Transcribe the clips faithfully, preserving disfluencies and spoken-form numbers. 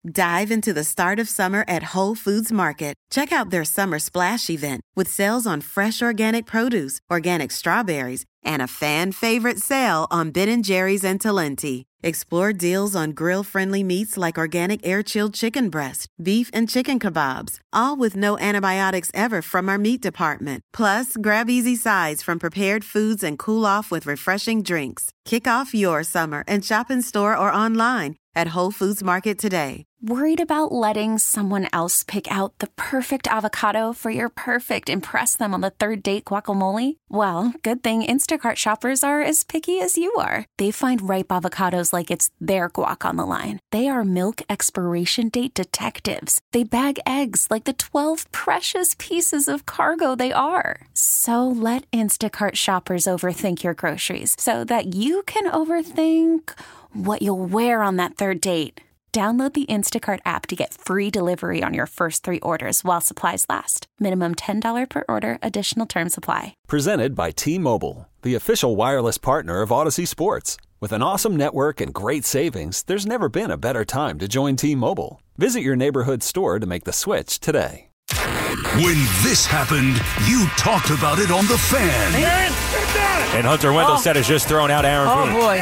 Dive into the start of summer at Whole Foods Market. Check out their Summer Splash event with sales on fresh organic produce, organic strawberries, and a fan-favorite sale on Ben and Jerry's and Talenti. Explore deals on grill-friendly meats like organic air-chilled chicken breast, beef and chicken kebabs, all with no antibiotics ever from our meat department. Plus, grab easy sides from prepared foods and cool off with refreshing drinks. Kick off your summer and shop in store or online at Whole Foods Market today. Worried about letting someone else pick out the perfect avocado for your perfect impress them on the third date guacamole? Well, good thing Instacart shoppers are as picky as you are. They find ripe avocados like it's their guac on the line. They are milk expiration date detectives. They bag eggs like the twelve precious pieces of cargo they are. So let Instacart shoppers overthink your groceries so that you can overthink what you'll wear on that third date. Download the Instacart app to get free delivery on your first three orders while supplies last. Minimum ten dollars per order. Additional terms apply. Presented by T-Mobile, the official wireless partner of Odyssey Sports. With an awesome network and great savings, there's never been a better time to join T-Mobile. Visit your neighborhood store to make the switch today. When this happened, you talked about it on The Fan. Aaron, and Hunter Wendell oh. has just thrown out Aaron Oh, Boone. boy.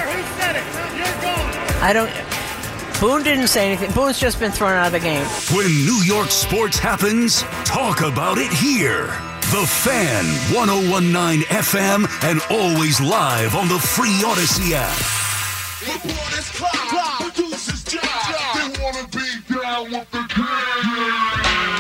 I don't... Boone didn't say anything. Boone's just been thrown out of the game. When New York sports happens, talk about it here. The Fan, one oh one point nine F M, and always live on the free Odyssey app. Reporters cry, producers jive. They wanna be down with the gang.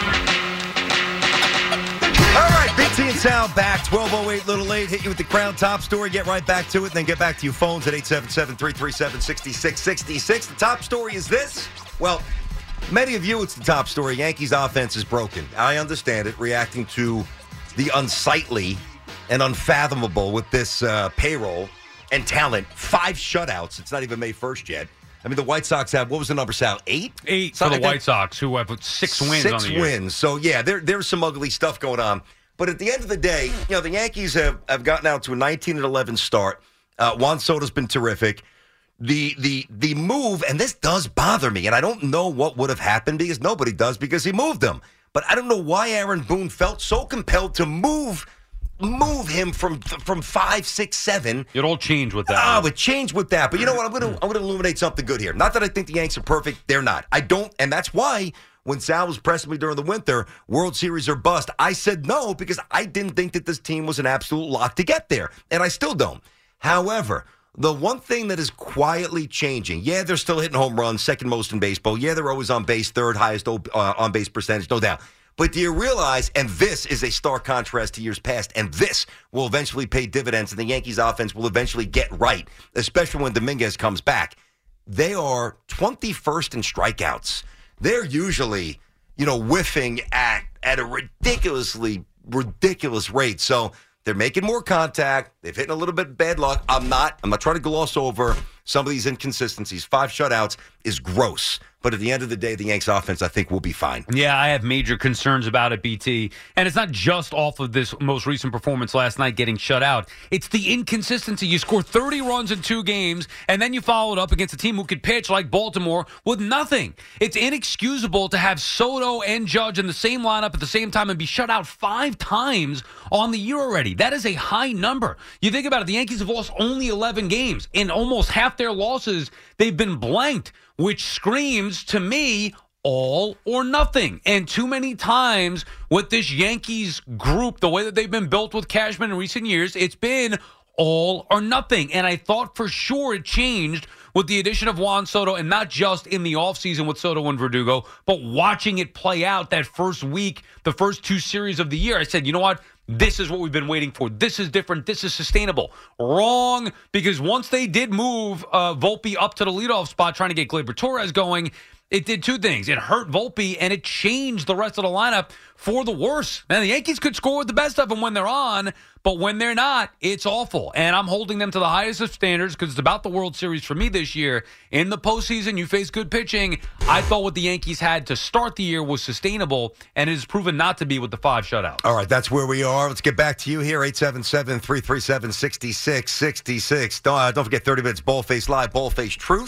All right, Big T and Sal back. twelve oh eight, little late. Hit you with the Crown Top story. Get right back to it, and then get back to your phones at eight seven seven, three three seven, six six six six. The top story is this. Well, many of you, it's the top story. Yankees offense is broken. I understand it, reacting to the unsightly and unfathomable with this uh, payroll and talent. Five shutouts. It's not even May first yet. I mean, the White Sox have, what was the number, Sal? Eight? Eight for the White Sox, who have six wins six on the year. Six wins. So, yeah, there, there's some ugly stuff going on. But at the end of the day, you know, the Yankees have, have gotten out to a nineteen and eleven start. Uh, Juan Soto's been terrific. The the the move, and this does bother me, and I don't know what would have happened because nobody does because he moved them. But I don't know why Aaron Boone felt so compelled to move move him from from five, six, seven. It all changed with that. Oh, it changed with that. But you know what? I'm going to I'm going to illuminate something good here. Not that I think the Yanks are perfect. They're not. I don't, and that's why when Sal was pressing me during the winter, World Series or bust, I said no because I didn't think that this team was an absolute lock to get there, and I still don't. However, the one thing that is quietly changing, yeah, they're still hitting home runs, second most in baseball. Yeah, they're always on base, third highest uh, on base percentage, no doubt. But do you realize, and this is a stark contrast to years past, and this will eventually pay dividends, and the Yankees offense will eventually get right, especially when Dominguez comes back. They are twenty-first in strikeouts. They're usually, you know, whiffing at, at a ridiculously, ridiculous rate. So they're making more contact. They've hit a little bit bad luck. I'm not, I'm not trying to gloss over some of these inconsistencies. Five shutouts is gross. But at the end of the day, the Yanks offense, I think, will be fine. Yeah, I have major concerns about it, B T. And it's not just off of this most recent performance last night getting shut out. It's the inconsistency. You score thirty runs in two games, and then you follow it up against a team who could pitch like Baltimore with nothing. It's inexcusable to have Soto and Judge in the same lineup at the same time and be shut out five times on the year already. That is a high number. You think about it, the Yankees have lost only eleven games. In almost half their losses, they've been blanked, which screams to me all or nothing. And too many times with this Yankees group, the way that they've been built with Cashman in recent years, it's been all or nothing. And I thought for sure it changed with the addition of Juan Soto, and not just in the offseason with Soto and Verdugo, but watching it play out that first week, the first two series of the year. I said, you know what? This is what we've been waiting for. This is different. This is sustainable. Wrong, because once they did move uh, Volpe up to the leadoff spot trying to get Gleyber Torres going, it did two things. It hurt Volpe, and it changed the rest of the lineup for the worse. Man, the Yankees could score with the best of them when they're on, but when they're not, it's awful. And I'm holding them to the highest of standards because it's about the World Series for me this year. In the postseason, you face good pitching. I thought what the Yankees had to start the year was sustainable, and it has proven not to be with the five shutouts. All right, that's where we are. Let's get back to you here, eight seven seven, three three seven, six six six six. Don't, uh, don't forget, thirty minutes Ballface Live, Ballface Truth.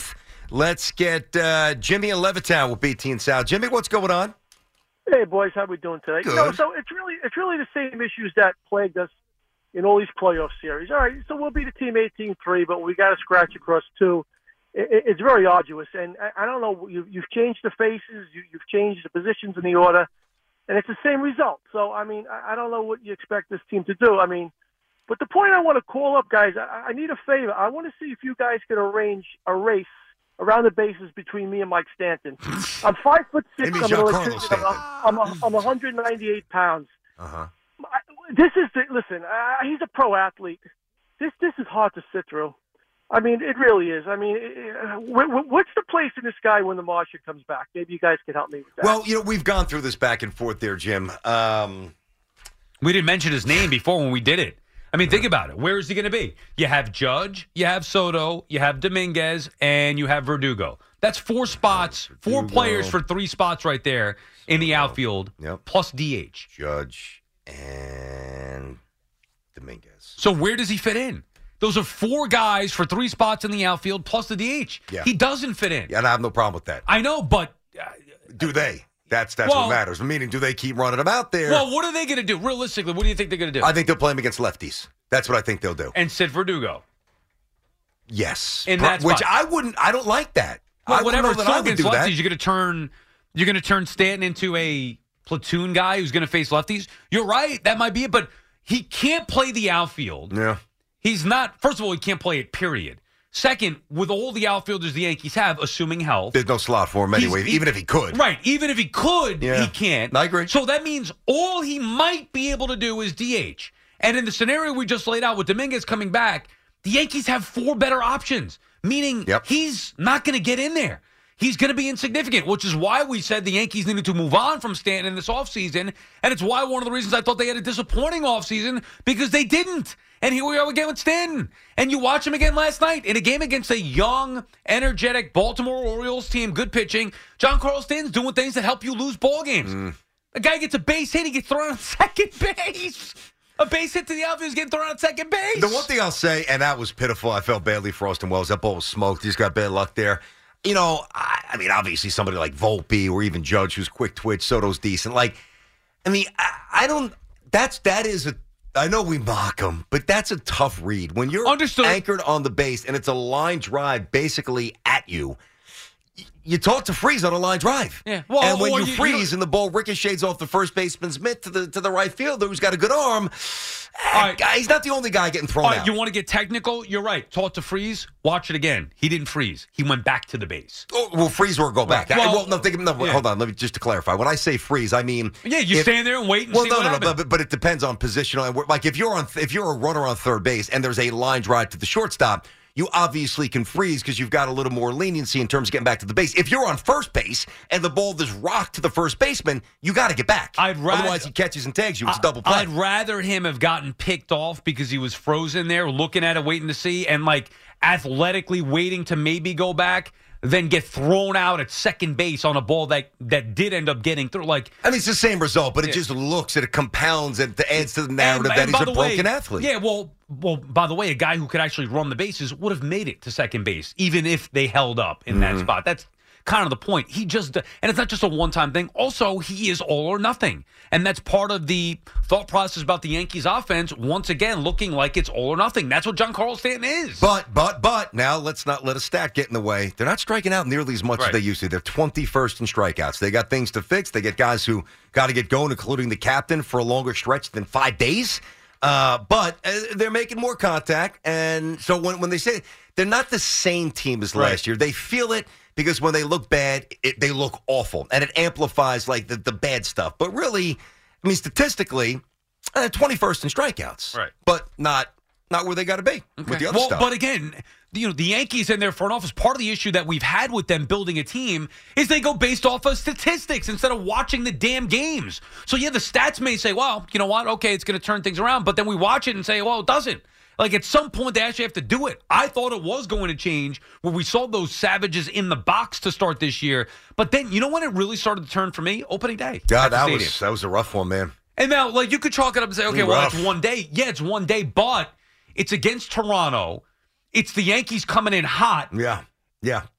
Let's get uh, Jimmy in Levittown with B T and Sal. Jimmy, what's going on? Hey, boys, how we doing today? Good. You know, so it's really it's really the same issues that plagued us in all these playoff series. All right, so we'll be the team eighteen three, but we got to scratch across two. It, it's very arduous, and I, I don't know. You, you've changed the faces, you, you've changed the positions in the order, and it's the same result. So, I mean, I, I don't know what you expect this team to do. I mean, but the point I want to call up, guys, I, I need a favor. I want to see if you guys can arrange a race around the bases between me and Mike Stanton. I'm five foot six. Maybe I'm, Giancarlo electrician. Stanton. I'm, I'm, I'm one hundred ninety-eight pounds. Uh-huh. This is the, listen. Uh, he's a pro athlete. This this is hard to sit through. I mean, it really is. I mean, uh, what's the place in this guy when the Martian comes back? Maybe you guys can help me with that. Well, you know, we've gone through this back and forth there, Jim. Um, we didn't mention his name before when we did it. I mean, think about it. Where is he going to be? You have Judge, you have Soto, you have Dominguez, and you have Verdugo. That's four spots, four Verdugo. players for three spots right there in the outfield, Yep. plus D H. Judge and Dominguez. So where does he fit in? Those are four guys for three spots in the outfield, plus the D H. Yeah. He doesn't fit in. Yeah, and I have no problem with that. I know, but... Uh, Do they? That's that's Well- what matters. Meaning, do they keep running them out there? well, what are they going to do? Realistically, what do you think they're going to do? I think they'll play him against lefties. That's what I think they'll do. and sit Verdugo. Yes. In Pro- that Which spot. I wouldn't, I don't like that. Well, I whatever wouldn't it's know that I still would against do that. lefties, you're going to turn you're going to turn Stanton into a platoon guy who's going to face lefties. You're right, that might be it, but he can't play the outfield. Yeah. He's not. First of all, he can't play it. Period. Second, with all the outfielders the Yankees have, assuming health, There's no slot for him He's- anyway, he- even if he could. right? Even if he could, Yeah. he can't. I agree. So that means all he might be able to do is D H. And in the scenario we just laid out with Dominguez coming back, the Yankees have four better options, meaning Yep. he's not going to get in there. He's going to be insignificant, which is why we said the Yankees needed to move on from Stanton in this offseason. And it's why one of the reasons I thought they had a disappointing offseason, because they didn't. And here we are again with Stanton. And you watch him again last night in a game against a young, energetic Baltimore Orioles team, good pitching. Giancarlo Stanton's doing things that help you lose ball games. Mm. A guy gets a base hit, he gets thrown on second base. A base hit to the outfield, he's getting thrown on second base. The one thing I'll say, and that was pitiful, I felt badly for Austin Wells. That ball was smoked. He's got bad luck there. You know, I, I mean, obviously somebody like Volpe or even Judge, who's quick twitch, Soto's decent. Like, I mean, I, I don't. That's that is a. I know we mock him, but that's a tough read when you're Understood. anchored on the base and it's a line drive basically at you. y- You talk to freeze on a line drive. Yeah. Well, and when or you, you- freeze and the ball ricochets off the first baseman's mitt to the to the right fielder who's got a good arm, All right. guy, he's not the only guy getting thrown All right, out. you want to get technical? You're right. Talk to Freeze. Watch it again. He didn't freeze. He went back to the base. Oh, well, freeze or go back. Right. I- Well, well, no, think, no yeah. hold on. Let me just to clarify. When I say freeze, I mean Yeah, you if- stand there and wait and Well, see no, what no, no, happens. but, but it depends on positional. And we're- like if you're on, if you're a runner on third base and there's a line drive to the shortstop, you obviously can freeze because you've got a little more leniency in terms of getting back to the base. If you're on first base and the ball is rocked to the first baseman, you got to get back. I'd rather- Otherwise, he catches and tags you. It's a double play. I'd rather him have gotten picked off because he was frozen there, looking at it, waiting to see, and like athletically waiting to maybe go back, than get thrown out at second base on a ball that that did end up getting through. Like, I mean, it's the same result, but it Yeah. just looks and it compounds and it adds to the narrative and- that and he's by a the broken way, athlete. Yeah, well, well, by the way, a guy who could actually run the bases would have made it to second base, even if they held up in Mm-hmm. that spot. That's kind of the point. He just, and it's not just a one-time thing. Also, he is all or nothing. And that's part of the thought process about the Yankees offense, once again, looking like it's all or nothing. That's what Giancarlo Stanton is. But, but, but, now let's not let a stat get in the way. They're not striking out nearly as much as Right. they used to. They're twenty-first in strikeouts. They got things to fix. They get guys who got to get going, including the captain, for a longer stretch than five days. Uh, but uh, they're making more contact. And so when, when they say they're not the same team as Right. last year, they feel it because when they look bad, it, they look awful. And it amplifies, like, the, the bad stuff. But really, I mean, statistically, uh, twenty-first in strikeouts. Right. But not not where they got to be with the other well, stuff. but again, you know, the Yankees and their front office, part of the issue that we've had with them building a team is they go based off of statistics instead of watching the damn games. So, yeah, the stats may say, well, you know what, okay, it's going to turn things around, but then we watch it and say, well, it doesn't. Like, at some point, they actually have to do it. I thought it was going to change where we saw those savages in the box to start this year. But then, you know when it really started to turn for me? Opening day. God, at the that stadium. was that was a rough one, man. And now, like, you could chalk it up and say, okay, well, Rough. it's one day. Yeah, it's one day, but it's against Toronto. It's the Yankees coming in hot. Yeah, yeah.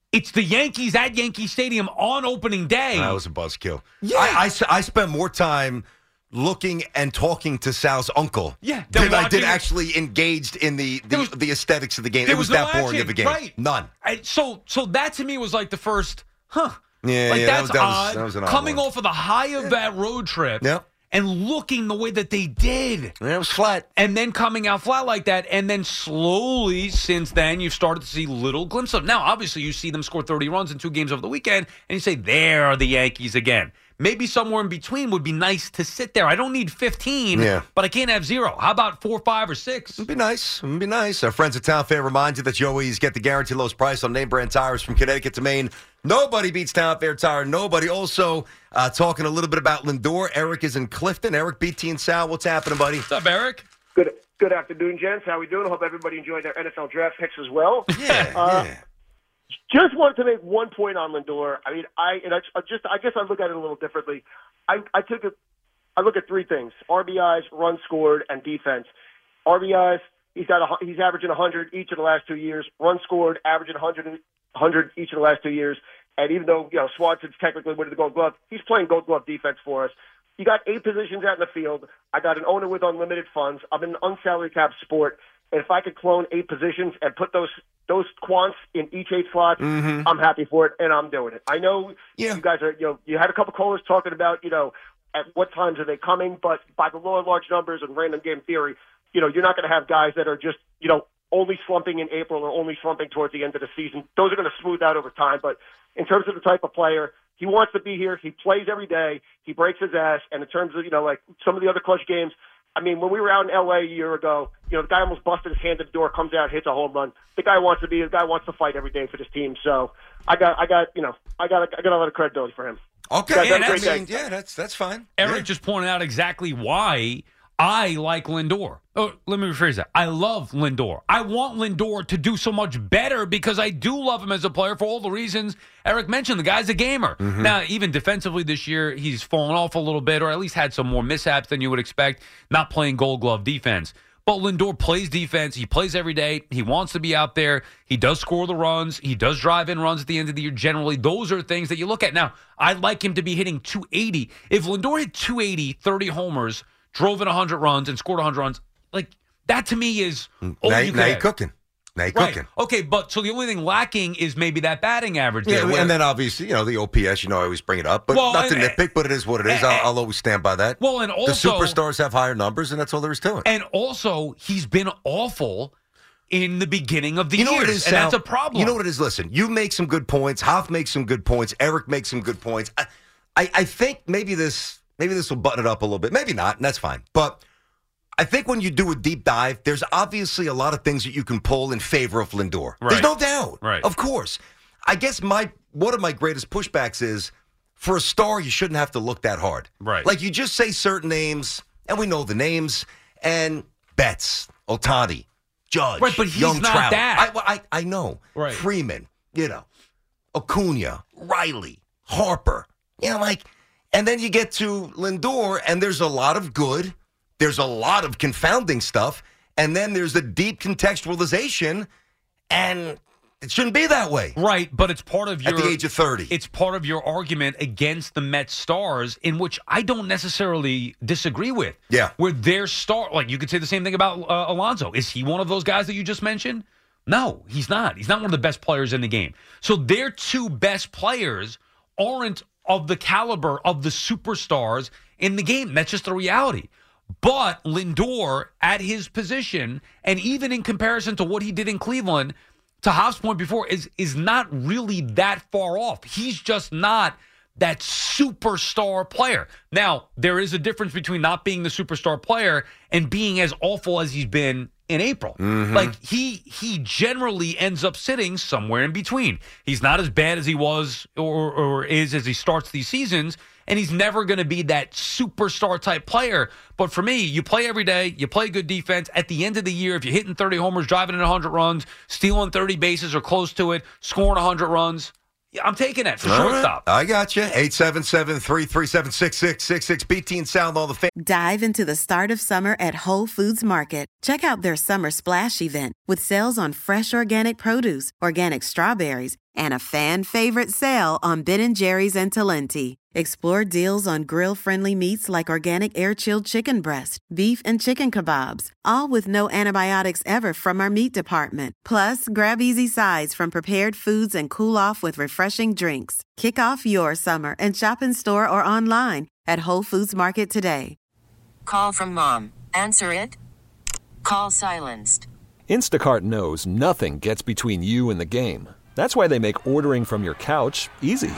It's the Yankees at Yankee Stadium on opening day. That was a buzzkill. Yeah. I, I, s- I spent more time looking and talking to Sal's uncle Yeah, than they're I did watching- actually engaged in the the, was- the aesthetics of the game. there It was, was no that boring action, of a game. right. None. I, so, so that to me was like the first, huh? Yeah, like yeah, that that's was- that was- odd. that was an odd Coming one. off of the high of that road trip, Yep. and looking the way that they did. Yeah, it was flat. And then coming out flat like that, and then slowly since then you've started to see little glimpses of. Now, obviously, you see them score thirty runs in two games over the weekend, and you say, there are the Yankees again. Maybe somewhere in between would be nice to sit there. I don't need fifteen, Yeah. but I can't have zero. How about four, five, or six? It'd be nice. It'd be nice. Our friends at Town Fair remind you that you always get the guaranteed lowest price on name brand tires from Connecticut to Maine. Nobody beats Town Fair Tire. Nobody. Also, uh, talking a little bit about Lindor. Eric is in Clifton. Eric, B T and Sal, what's happening, buddy? What's up, Eric? Good good afternoon, gents. How we doing? I hope everybody enjoyed their N F L draft picks as well. Yeah, Uh, yeah. Just wanted to make one point on Lindor. I mean, I and I, I just I guess I look at it a little differently. I, I took a, I look at three things: R B Is, runs scored, and defense. R B Is, he's got a, he's averaging one hundred each of the last two years. Runs scored, averaging one hundred, one hundred each of the last two years. And even though you know Swanson's technically winning the Gold Glove, he's playing Gold Glove defense for us. You got eight positions out in the field. I got an owner with unlimited funds. I'm in an unsalary cap sport. And if I could clone eight positions and put those those quants in each eight slots, Mm-hmm. I'm happy for it, and I'm doing it. I know Yeah. you guys are, you know, you had a couple callers talking about, you know, at what times are they coming, but by the law of large numbers and random game theory, you know, you're not going to have guys that are just, you know, only slumping in April or only slumping towards the end of the season. Those are going to smooth out over time. But in terms of the type of player, he wants to be here. He plays every day. He breaks his ass. And in terms of, you know, like some of the other clutch games, I mean, when we were out in L A a year ago, you know, the guy almost busted his hand at the door, comes out, hits a home run. The guy wants to be, the guy wants to fight every day for this team. So I got, I got, you know, I got, I got a lot of credibility for him. Okay, Guys, yeah, have a that's, great I day. mean, yeah, that's that's fine. Eric Yeah. just pointed out exactly why I like Lindor. Oh, let me rephrase that. I love Lindor. I want Lindor to do so much better because I do love him as a player for all the reasons Eric mentioned. The guy's a gamer. Mm-hmm. Now, even defensively this year, he's fallen off a little bit, or at least had some more mishaps than you would expect, not playing Gold Glove defense. But Lindor plays defense. He plays every day. He wants to be out there. He does score the runs. He does drive in runs at the end of the year. Generally, those are things that you look at. Now, I'd like him to be hitting two eighty. If Lindor hit two eighty, thirty homers, drove in one hundred runs, and scored one hundred runs, like that to me is all now, you now could you're have. cooking. Now you're Right. cooking. Okay, but so the only thing lacking is maybe that batting average Yeah, there. where- and then obviously, you know, the O P S, you know, I always bring it up, but Well, not to and- nitpick, but it is what it is. and- I'll, I'll always stand by that. well, and the also superstars have higher numbers, and that's all there is to it. and also he's been awful in the beginning of the you know year, what it is, and that's Sal? a problem. You know what it is? Listen, you make some good points. Hoff makes some good points. Eric makes some good points. I, I, I think maybe this maybe this will button it up a little bit. Maybe not, and that's fine. But I think when you do a deep dive, there's obviously a lot of things that you can pull in favor of Lindor. There's Right. no doubt. Right. Of course. I guess my one of my greatest pushbacks is for a star, you shouldn't have to look that hard. Right. Like you just say certain names, and we know the names, and Betts, Ohtani, Judge, Right, but he's Young not Trout. that. I, well, I, I know. Right. Freeman, you know, Acuna, Riley, Harper. You know, like, and then you get to Lindor, and there's a lot of good. There's a lot of confounding stuff. And then there's the deep contextualization, and it shouldn't be that way. Right, but it's part of your At the age of thirty. It's part of your argument against the Mets stars, in which I don't necessarily disagree with. Yeah. Where their star, like you could say the same thing about uh, Alonso. Is he one of those guys that you just mentioned? No, he's not. He's not one of the best players in the game. So their two best players aren't of the caliber of the superstars in the game. That's just the reality. But Lindor, at his position, and even in comparison to what he did in Cleveland, to Hoff's point before, is is not really that far off. He's just not that superstar player. Now, there is a difference between not being the superstar player and being as awful as he's been in April. Mm-hmm. Like, he he generally ends up sitting somewhere in between. He's not as bad as he was or, or is as he starts these seasons, and he's never going to be that superstar type player. But for me, you play every day, you play good defense. At the end of the year, if you're hitting thirty homers, driving in one hundred runs, stealing thirty bases or close to it, scoring one hundred runs, yeah, I'm taking that for All right. shortstop. I got you. eight seven seven, three three seven, six six six six. B T and Sound, all the fans. Dive into the start of summer at Whole Foods Market. Check out their Summer Splash event with sales on fresh organic produce, organic strawberries, and a fan-favorite sale on Ben and Jerry's and Talenti. Explore deals on grill-friendly meats like organic air-chilled chicken breast, beef and chicken kebabs, all with no antibiotics ever from our meat department. Plus, grab easy sides from prepared foods and cool off with refreshing drinks. Kick off your summer and shop in store or online at Whole Foods Market today. Call from mom. Answer it. Call silenced. Instacart knows nothing gets between you and the game. That's why they make ordering from your couch easy.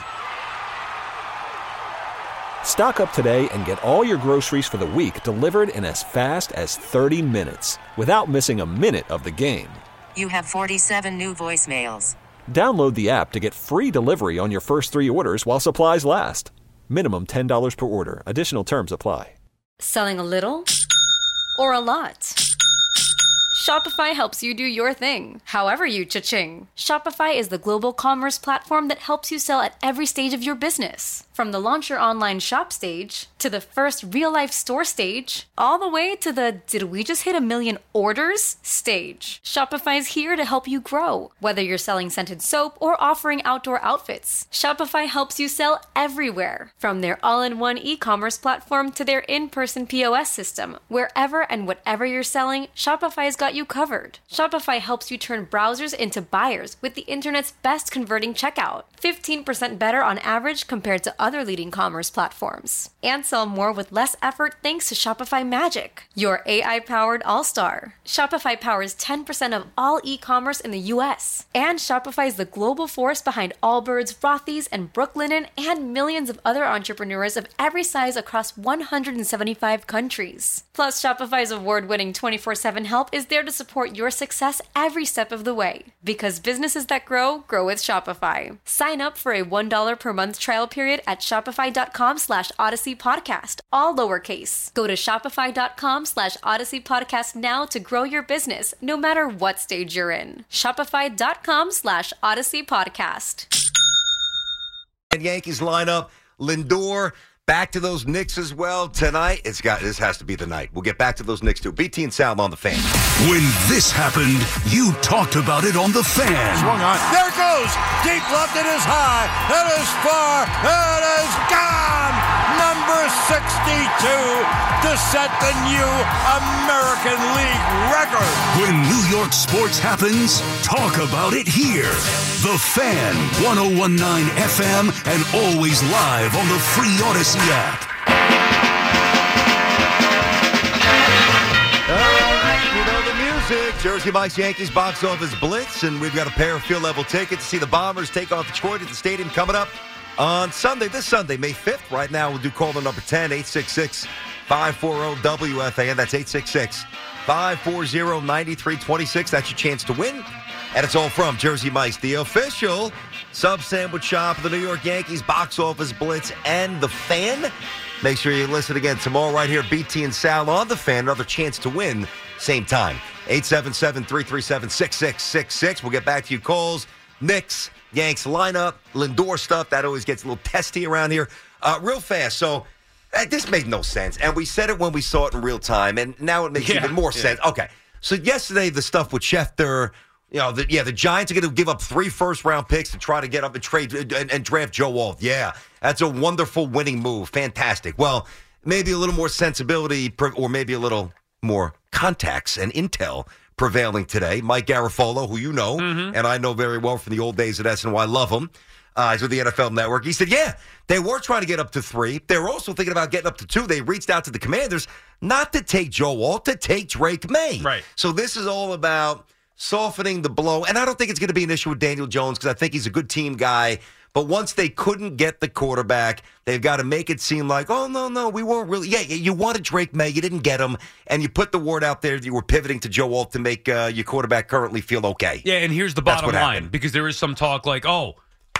Stock up today and get all your groceries for the week delivered in as fast as thirty minutes without missing a minute of the game. You have forty-seven new voicemails. Download the app to get free delivery on your first three orders while supplies last. Minimum ten dollars per order. Additional terms apply. Selling a little or a lot? Shopify helps you do your thing, however you cha-ching. Shopify is the global commerce platform that helps you sell at every stage of your business. From the launch your online shop stage, to the first real-life store stage, all the way to the did we just hit a million orders stage. Shopify's here to help you grow. Whether you're selling scented soap or offering outdoor outfits, Shopify helps you sell everywhere. From their all-in-one e-commerce platform to their in-person P O S system, wherever and whatever you're selling, Shopify's got you covered. Shopify helps you turn browsers into buyers with the internet's best converting checkout. fifteen percent better on average compared to other leading commerce platforms. And sell more with less effort thanks to Shopify Magic, your A I-powered all-star. Shopify powers ten percent of all e-commerce in the U S. And Shopify is the global force behind Allbirds, Rothy's, and Brooklinen, and millions of other entrepreneurs of every size across one hundred seventy-five countries. Plus, Shopify's award-winning twenty-four seven help is there to support your success every step of the way. Because businesses that grow, grow with Shopify. Sign up for a one dollar per month trial period at shopify.com slash Odyssey Podcast, all lowercase. Go to shopify.com slash Odyssey Podcast now to grow your business, no matter what stage you're in. Shopify.com slash Odyssey Podcast. And Yankees lineup, Lindor. Back to those Knicks as well tonight. It's got this has to be the night. We'll get back to those Knicks too. B T and Sal on the Fan. When this happened, you talked about it on the Fan. Swung on. There it goes. Deep left. It is high. It is far. It is gone. Number sixty-two to set the new American League record. When New York sports happens, talk about it here. The Fan, one oh one point nine F M, and always live on the free Odyssey app. All right, you know the music. Jersey Mike's Yankees box office blitz, and we've got a pair of field level tickets to see the Bombers take on Detroit at the stadium coming up on Sunday, this Sunday, May fifth. Right now, we'll do caller number ten, eight six six, five four zero, W F A N. That's eight six six, five four zero, nine three two six. That's your chance to win. And it's all from Jersey Mike's, the official sub sandwich shop of the New York Yankees, box office blitz, and the Fan. Make sure you listen again tomorrow right here, B T and Sal on the Fan. Another chance to win, same time. eight seven seven, three three seven, six six six six. We'll get back to you calls. Knicks, Yanks lineup, Lindor stuff. That always gets a little testy around here. Uh, real fast. So uh, this made no sense. And we said it when we saw it in real time. And now it makes Yeah, even more yeah. sense. Okay. So yesterday, the stuff with Schefter, you know, the, yeah, the Giants are going to give up three first-round picks to try to get up and trade and, and draft Joe Walt. Yeah, that's a wonderful winning move. Fantastic. Well, maybe a little more sensibility or maybe a little more contacts and intel prevailing today. Mike Garafolo, who you know, Mm-hmm. and I know very well from the old days at S N Y, love him. Uh, he's with the N F L Network. He said, yeah, they were trying to get up to three. They were also thinking about getting up to two. They reached out to the Commanders not to take Joe Walt, to take Drake May. Right. So this is all about softening the blow. And I don't think it's going to be an issue with Daniel Jones because I think he's a good team guy. But once they couldn't get the quarterback, they've got to make it seem like, oh, no, no, we weren't really. Yeah, you wanted Drake May. You didn't get him. And you put the word out there that you were pivoting to Joe Walt to make uh, your quarterback currently feel okay. Yeah, and here's the That's bottom what line, happened. because there is some talk like, oh,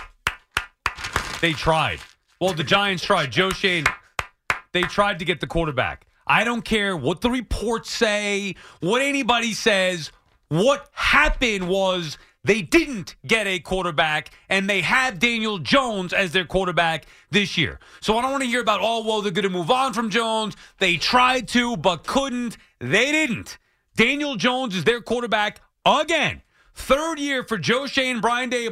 they tried. Well, the Giants tried. Joe Shane, they tried to get the quarterback. I don't care what the reports say, what anybody says. What happened was they didn't get a quarterback, and they have Daniel Jones as their quarterback this year. So I don't want to hear about, oh, well, they're going to move on from Jones. They tried to, but couldn't. They didn't. Daniel Jones is their quarterback again. Third year for Joe Shane and Brian Dable.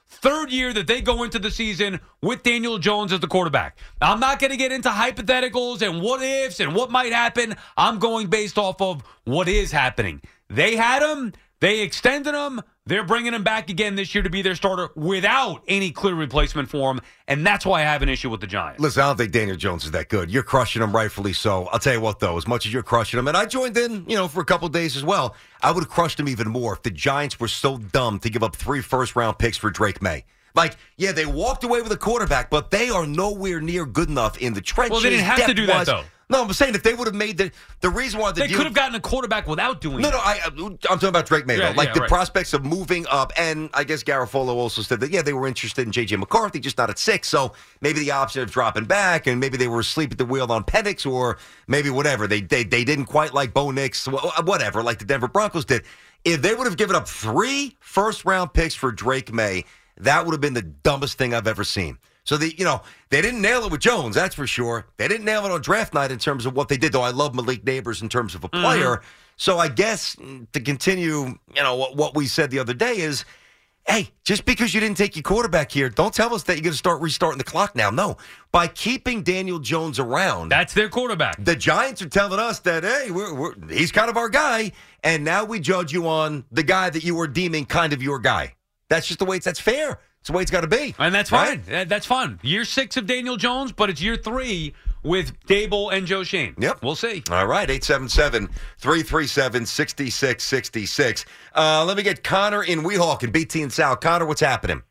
Third year that they go into the season with Daniel Jones as the quarterback. Now, I'm not going to get into hypotheticals and what ifs and what might happen. I'm going based off of what is happening. They had him. They extended him. They're bringing him back again this year to be their starter without any clear replacement for him, and that's why I have an issue with the Giants. Listen, I don't think Daniel Jones is that good. You're crushing him, rightfully so. I'll tell you what, though, as much as you're crushing him, and I joined in, you know, for a couple of days as well, I would have crushed him even more if the Giants were so dumb to give up three first-round picks for Drake May. Like, yeah, they walked away with a quarterback, but they are nowhere near good enough in the trenches. Well, they didn't have to do that, though. No, I'm saying if they would have made the the reason why the they deal, could have gotten a quarterback without doing no, that. no, I, I'm talking about Drake May, yeah, though. Like yeah, the right. prospects of moving up, and I guess Garofalo also said that, yeah, they were interested in J J McCarthy, just not at six, so maybe the option of dropping back, and maybe they were asleep at the wheel on Penix, or maybe whatever. They they, they didn't quite like Bo Nix, whatever, like the Denver Broncos did. If they would have given up three first-round picks for Drake May, that would have been the dumbest thing I've ever seen. So, they, you know, they didn't nail it with Jones, that's for sure. They didn't nail it on draft night in terms of what they did, though I love Malik Neighbors in terms of a player. Mm-hmm. So I guess to continue, you know, what, what we said the other day is, hey, just because you didn't take your quarterback here, don't tell us that you're going to start restarting the clock now. No. By keeping Daniel Jones around. That's their quarterback. The Giants are telling us that, hey, we're, we're, he's kind of our guy, and now we judge you on the guy that you were deeming kind of your guy. That's just the way it's, that's fair. It's the way it's got to be. And that's fine. Right? That's fun. Year six of Daniel Jones, but it's year three with Dable and Joe Shane. Yep. We'll see. All right. eight seven seven, three three seven, six six six six. Uh, let me get Connor in Weehawken, B T and Sal. Connor, what's happening?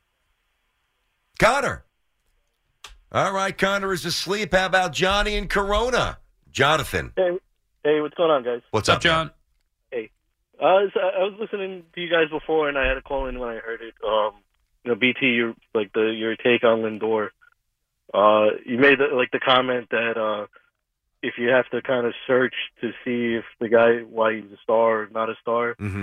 Connor. All right. Connor is asleep. How about Johnny in Corona? Jonathan. Hey, hey, what's going on, guys? What's up, up, John? Hey. Uh, I was, I was listening to you guys before, and I had to call in when I heard it. Um, You know, B T, your like the your take on Lindor. Uh, you made the, like the comment that uh, if you have to kind of search to see if the guy why he's a star or not a star. Mm-hmm.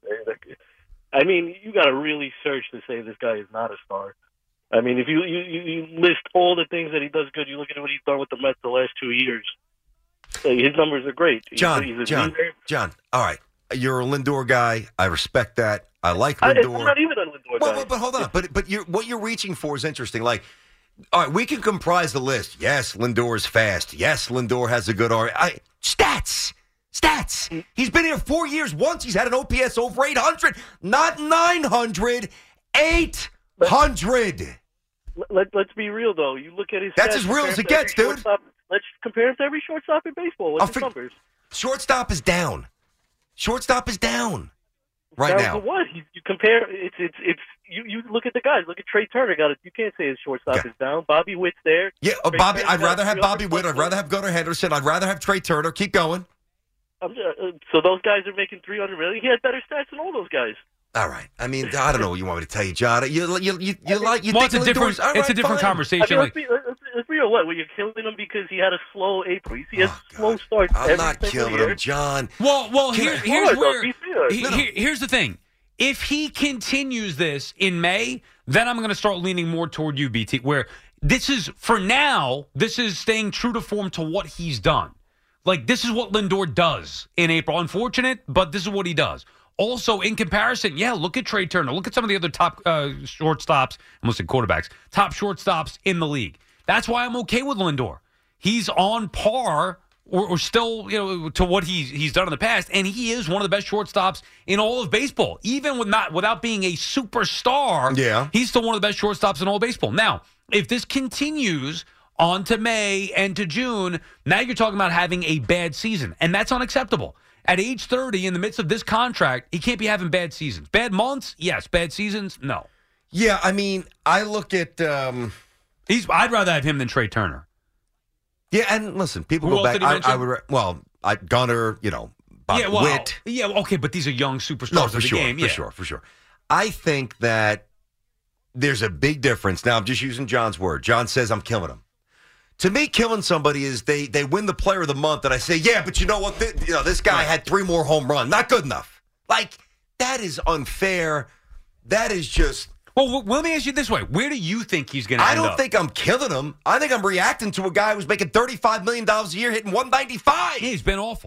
I mean, you got to really search to say this guy is not a star. I mean, if you, you you list all the things that he does good, you look at what he's done with the Mets the last two years. Like, his numbers are great. John, he's, he's John, leader. John. All right, you're a Lindor guy. I respect that. I like I, Lindor. I'm not even a Lindor well, guy. well, but hold on. But but you're, what you're reaching for is interesting. Like, all right, we can comprise the list. Yes, Lindor is fast. Yes, Lindor has a good R. I, stats. Stats. He's been here four years. Once he's had an O P S over eight hundred. Not nine hundred. eight hundred. Let, let, let's be real, though. You look at his That's stats, as real as it compare him gets, to every dude. shortstop. Let's compare him to every shortstop in baseball. What's Oh, his for- numbers? Shortstop is down. Shortstop is down right Down now. to what? You, you compare. It's it's it's. You, you look at the guys. Look at Trey Turner. Got it. You can't say his shortstop Okay. is down. Bobby Witt's there. Yeah, uh, Trey Bobby. Turner's I'd got rather have three Bobby hundred Witt. I'd rather have Gunnar Henderson. I'd rather have Trey Turner. Keep going. I'm, uh, so those guys are making three hundred million. He had better stats than all those guys. All right. I mean, I don't know what you want me to tell you, John. You you you, you like you Well, think it's a different, Lindor's- all it's right, a different fine. conversation. I mean, like, let's, be, let's, let's be real. What? Were you killing him because he had a slow April? He has Oh, slow starts. I'm every not single killing year. him, John. well, well, Can here, I- here's Hold on, where. be fair. he- No, no. here- here's the thing. If he continues this in May, then I'm going to start leaning more toward you, B T. Where this is for now, this is staying true to form to what he's done. Like, this is what Lindor does in April. Unfortunate, but this is what he does. Also, in comparison, yeah, look at Trey Turner. Look at some of the other top uh, shortstops, I almost said quarterbacks, top shortstops in the league. That's why I'm okay with Lindor. He's on par or, or still, you know, to what he's he's done in the past, and he is one of the best shortstops in all of baseball. Even with not without being a superstar, Yeah. he's still one of the best shortstops in all of baseball. Now, if this continues on to May and to June, now you're talking about having a bad season, and that's unacceptable. At age thirty, in the midst of this contract, he can't be having bad seasons. Bad months, yes. Bad seasons, no. Yeah, I mean, I look at. Um, He's. I'd rather have him than Trey Turner. yeah, and listen, people Who go else back. did he I, mention? I would. re- Well, I, Gunnar, you know, Bob yeah, well, Witt. yeah, okay, but these are young superstars No, of for the sure, game. for Yeah. sure, for sure. I think that there's a big difference. Now, I'm just using John's word. John says I'm killing him. To me, killing somebody is they they win the player of the month, and I say, yeah, but you know what? Th- you know, this guy had three more home runs. Not good enough. Like, that is unfair. That is just. Well, well, let me ask you this way: where do you think he's going to I end don't up? think I'm killing him. I think I'm reacting to a guy who's making thirty-five million dollars a year, hitting one ninety-five. Yeah, he's been awful.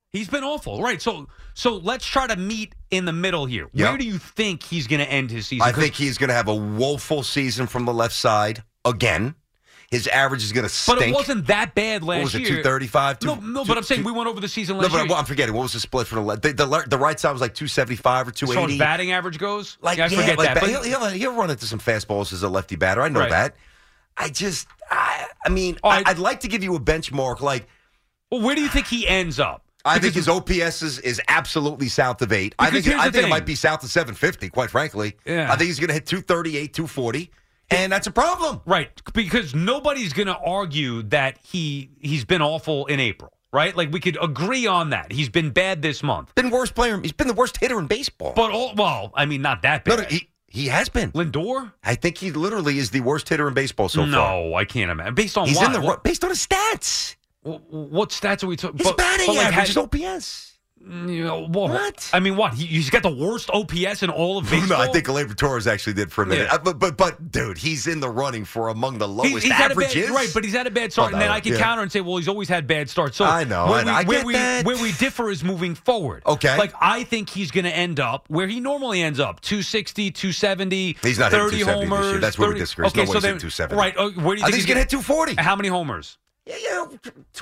He's been awful. Right. So so let's try to meet in the middle here. Yep. Where do you think he's going to end his season? I think he's going to have a woeful season from the left side again. His average is going to stink. But it wasn't that bad last year. What was it, two thirty-five? No, no, but I'm saying we went over the season last no, but year. I'm forgetting. What was the split for the left? The, the, the right side was like two seventy-five or two eighty. As far as batting average goes? Like, yeah, I yeah, forget like, that. But he'll, he'll, he'll run into some fastballs as a lefty batter. I know Right. that. I just, I, I mean, right. I, I'd like to give you a benchmark. Like, well, where do you think he ends up? I Because think his O P S is, is absolutely south of eight. I think, here's I the think it thing. might be south of seven fifty, quite frankly. Yeah. I think he's going to hit two thirty-eight, two forty. And that's a problem. Right, because nobody's going to argue that he he's been awful in April, right? Like we could agree on that. He's been bad this month. Been worst player. He's been the worst hitter in baseball. But all well, I mean, not that No, bad. no, he, he has been. Lindor? I think he literally is the worst hitter in baseball so no, far. No, I can't imagine. Based on he's what? in the what, based on his stats. What, what stats are we talking? His but, batting but like average, had- his O P S. You know, well, What? I mean, what? He, he's got the worst O P S in all of baseball. No, I think Gleyber Torres actually did for a minute. Yeah. Uh, but, but, but, dude, he's in the running for among the lowest He's, he's had a averages. bad, right, but he's had a bad start, Oh, and then no, I can yeah. counter and say, well, he's always had bad starts. So I know, where I know. we, I where get we, that. Where we differ is moving forward. Okay. Like, I think he's going to end up where he normally ends up, two sixty, two seventy, He's not hitting thirty two seventy this homers. year. That's where we thirty disagree. There's Okay, no so way he's then, hitting two seventy. right, uh, where do you I think think he's going to hit two forty. How many homers? Yeah, you know,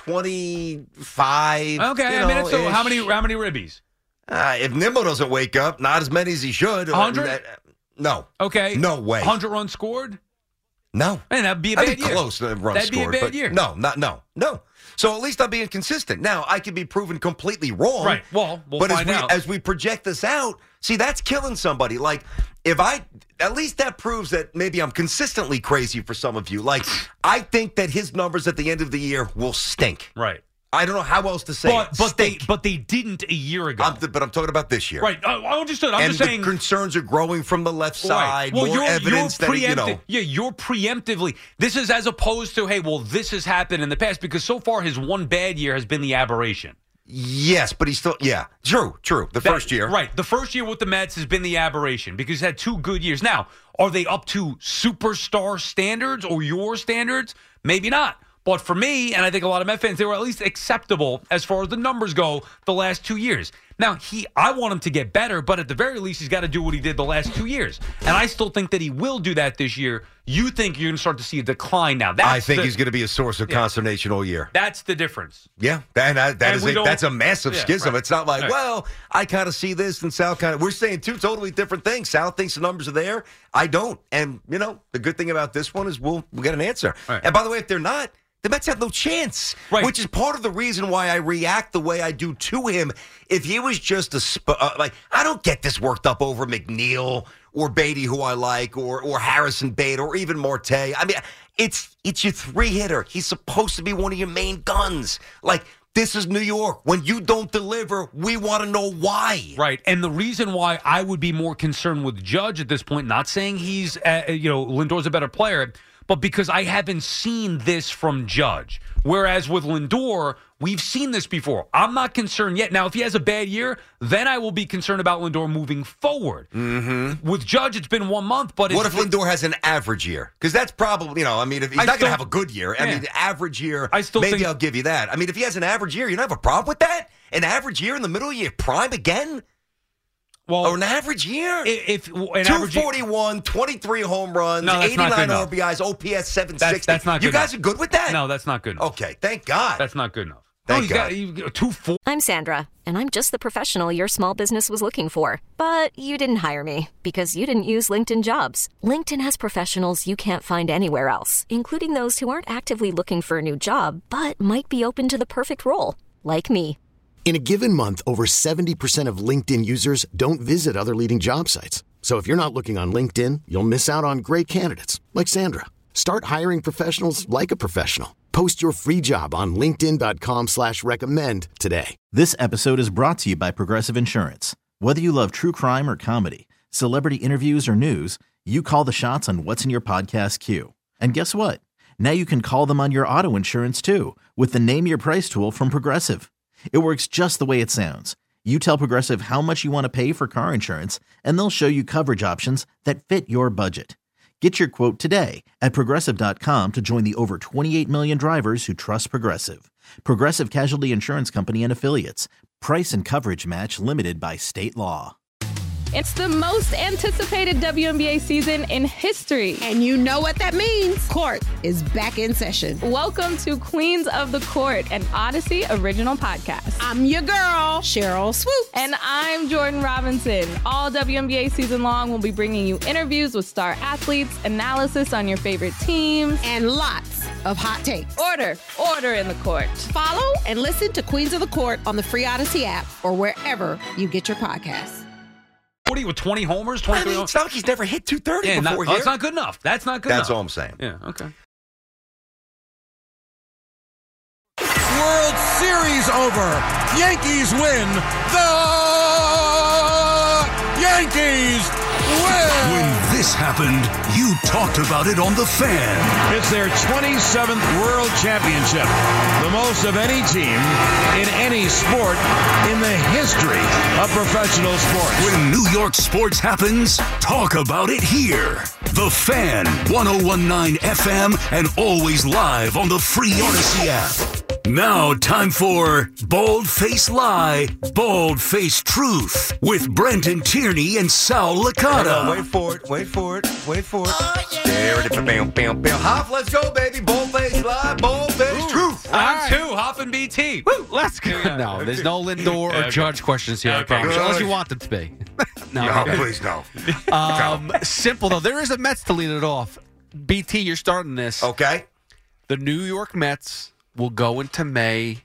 twenty-five. Okay, you I mean, know, so how ish. many, how many ribbies? Uh, if Nimmo doesn't wake up, not as many as he should. one hundred? Uh, No. Okay. No way. one hundred runs scored? No. Man, that'd be a That'd bad be year. close to runs That'd scored. be a bad but year. No, not no, no. So at least I'm being consistent. Now I could be proven completely wrong. Right. Well, we'll but find as we out. as we project this out, see that's killing somebody. Like if I at least that proves that maybe I'm consistently crazy for some of you. Like I think that his numbers at the end of the year will stink. Right. I don't know how else to say But, it. but, they, Stink. but they didn't a year ago. I'm th- but I'm talking about this year. Right. I, I understood. I'm and just the saying. concerns are growing from the left Right. side. Well, more you're, evidence you're that you know. preempti- Yeah, you're preemptively. This is as opposed to, hey, well, this has happened in the past because so far his one bad year has been the aberration. Yes, but he's still yeah. True, true. The That- first year, right? The first year with the Mets has been the aberration because he's had two good years. Now, are they up to superstar standards or your standards? Maybe not. But for me, and I think a lot of Met fans, they were at least acceptable as far as the numbers go the last two years. Now, he, I want him to get better, but at the very least, he's got to do what he did the last two years. And I still think that he will do that this year. You think you're going to start to see a decline now. That's I think the, he's going to be a source of Yeah. consternation all year. That's the difference. Yeah, that, that, that And is we a, don't- that's a massive Yeah, schism. right. It's not like, Right. well, I kind of see this and Sal kind of. We're saying two totally different things. Sal thinks the numbers are there. I don't. And, you know, the good thing about this one is we'll, we'll get an answer. Right. And by the way, if they're not, the Mets have no chance, Right. which is part of the reason why I react the way I do to him. If he was just a, sp- uh, like, I don't get this worked up over McNeil or Beatty, who I like, or or Harrison Bate, or even Marte. I mean, it's it's your three hitter. He's supposed to be one of your main guns. Like, this is New York. When you don't deliver, we want to know why. Right. And the reason why I would be more concerned with Judge at this point, not saying he's, uh, you know, Lindor's a better player, but because I haven't seen this from Judge. Whereas with Lindor, we've seen this before. I'm not concerned yet. Now, if he has a bad year, then I will be concerned about Lindor moving forward. Mm-hmm. With Judge, it's been one month, but What it's if Lindor has an average year? Because that's probably, you know, I mean, if he's I not going still- to have a good year. I Yeah. mean, average year, I still maybe think- I'll give you that. I mean, if he has an average year, you don't have a problem with that? An average year in the middle of your prime again? well, Or an average year? if, if an average year- two forty-one, twenty-three home runs, No, that's not good eighty-nine enough. R B Is, O P S seven sixty. That's, that's not good You guys enough. are good with that? No, that's not good enough. Okay, thank God. That's not good enough. Thank no, he's God. got you, two four. I'm Sandra, and I'm just the professional your small business was looking for. But you didn't hire me because you didn't use LinkedIn Jobs. LinkedIn has professionals you can't find anywhere else, including those who aren't actively looking for a new job, but might be open to the perfect role, like me. In a given month, over seventy percent of LinkedIn users don't visit other leading job sites. So if you're not looking on LinkedIn, you'll miss out on great candidates like Sandra. Start hiring professionals like a professional. Post your free job on linkedin.com slash recommend today. This episode is brought to you by Progressive Insurance. Whether you love true crime or comedy, celebrity interviews or news, you call the shots on what's in your podcast queue. And guess what? Now you can call them on your auto insurance too with the Name Your Price tool from Progressive. It works just the way it sounds. You tell Progressive how much you want to pay for car insurance, and they'll show you coverage options that fit your budget. Get your quote today at Progressive dot com to join the over twenty-eight million drivers who trust Progressive. Progressive Casualty Insurance Company and Affiliates. Price and coverage match limited by state law. It's the most anticipated W N B A season in history. And you know what that means. Court is back in session. Welcome to Queens of the Court, an Odyssey original podcast. I'm your girl, Cheryl Swoops. And I'm Jordan Robinson. All W N B A season long, we'll be bringing you interviews with star athletes, analysis on your favorite teams, and lots of hot takes. Order, order in the court. Follow and listen to Queens of the Court on the free Odyssey app or wherever you get your podcasts. What are you with twenty homers? I mean, it's not like he's never hit two thirty yeah, before not, here. That's not good enough. That's not good That's enough. all I'm saying. Yeah, okay. World Series over. Yankees win. The Yankees win. When this happened, you talked about it on The Fan. It's their twenty-seventh World Championship, the most of any team in any sport in the history of professional sports. When New York sports happens, talk about it here. The Fan, one oh one point nine F M, and always live on the free Odyssey app. Now, time for Bald Face Lie, Bald Face Truth with Brenton Tierney and Sal Licata. Wait for it, wait for it, wait for it. Oh, yeah. There it is. Bam, bam, bam. Hop, let's go, baby. Bald Face Lie, Bald Face Ooh. Truth. Round right. two, Hop and B T. Woo, let's go. No, there's no Lindor or Okay. Judge questions here, I Okay, promise. good. Unless you want them to be. no, No, okay. please no. Um, simple, though. There is a Mets to lead it off. B T, you're starting this. Okay. The New York Mets will go into May